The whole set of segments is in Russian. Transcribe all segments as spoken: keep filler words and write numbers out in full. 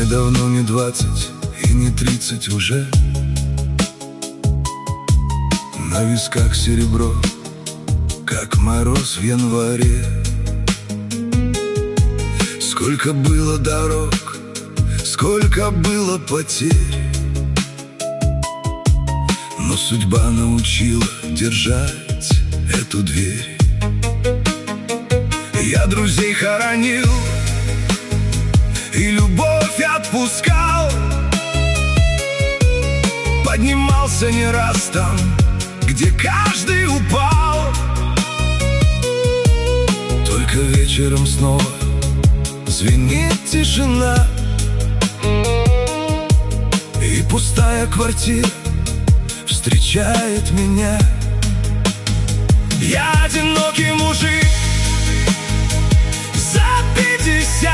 давно не двадцать и не тридцать уже. На висках серебро, как мороз в январе. Сколько было дорог, сколько было потерь, но судьба научила держать эту дверь. Я друзей хоронил и любовь отпускал, поднимался не раз там, где каждый упал. Только вечером снова звенит тишина, и пустая квартира встречает меня. Я одинокий мужик за пятьдесят,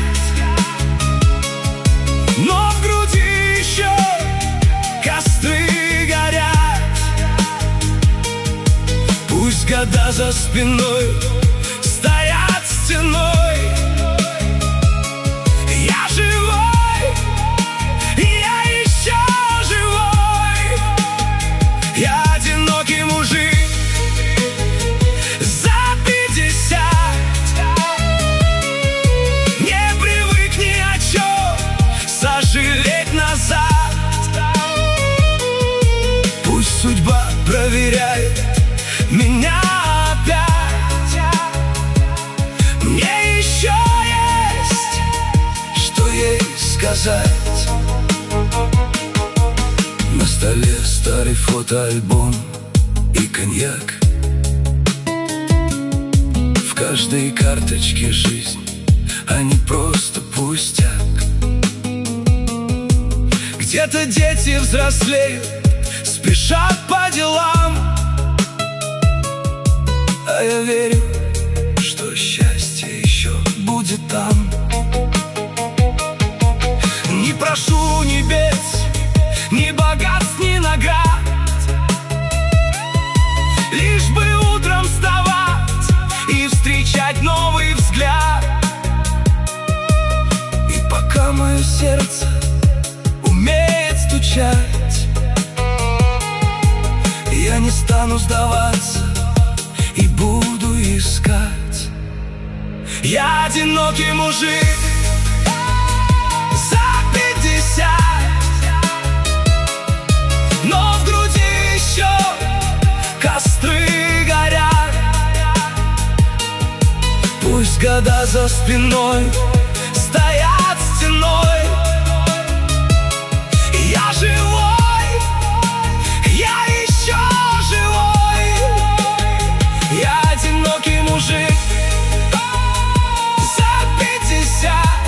но в груди еще костры горят. Пусть года за спиной стоят стеной, я живой, я еще живой. Я одинокий мужик за пятьдесят, не привык ни о чем сожалеть назад. Пусть судьба проверяет меня опять, мне еще есть что ей сказать. На столе старый фотоальбом и коньяк, в каждой карточке жизнь, а не просто пустяк. Где-то дети взрослеют, спешат по делам, а я верю, что счастье еще будет там. Не прошу небес, ни богатств, ни наград, лишь бы утром вставать и встречать новый взгляд. И пока мое сердце умеет стучать, я не стану сдаваться и буду искать. Я одинокий мужик за пятьдесят, но в груди еще костры горят. Пусть года за спиной стоят стеной, я живой, я еще живой. Я одинокий мужик за пятьдесят,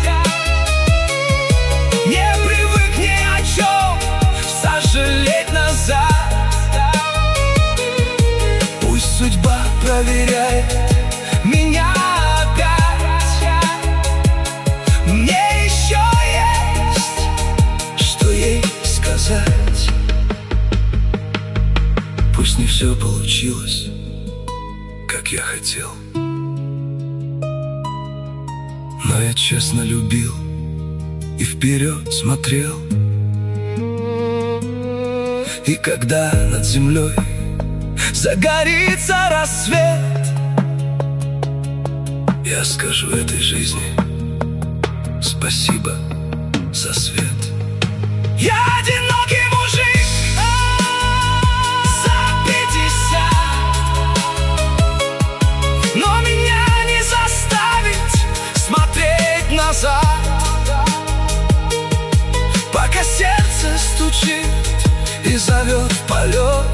не привык ни о чем сожалеть назад. Пусть судьба проверяет меня опять, мне еще есть что ей сказать. Пусть не все получилось, как я хотел, но я честно любил и вперед смотрел. И когда над землей загорится рассвет, я скажу этой жизни спасибо за свет. Я одинокий мужик за пятьдесят, но меня не заставить смотреть назад. Пока сердце стучит и зовет в полет,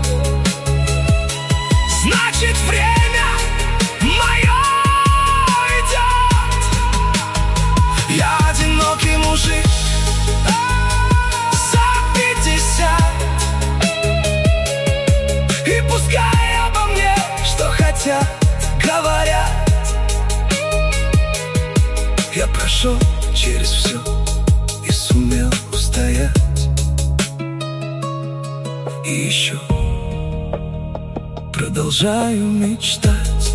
значит время мое идет. Я одинокий мужик за пятьдесят, и пускай обо мне что хотят говорят, я прошел через все и сумел устоять. И еще продолжаю мечтать.